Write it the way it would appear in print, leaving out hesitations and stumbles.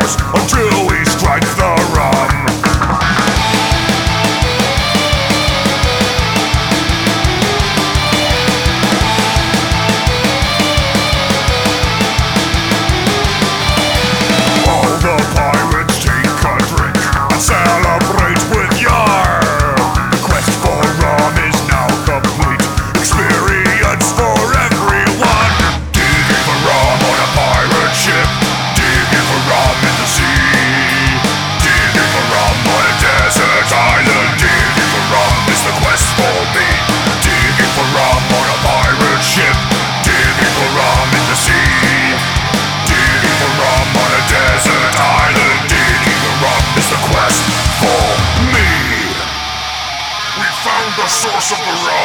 source until we strike the rum. All the pirates take a drink and celebrate with yar. The quest for rum is now complete. Experience for everyone. Digging for rum on a pirate ship. Digging for rum in the sea. Digging for rum on a desert island. Digging for rum is the quest for me. Digging for rum on a pirate ship. Digging for rum in the sea. Digging for rum on a desert island. Digging for rum is the quest for me. We found the source of the rum.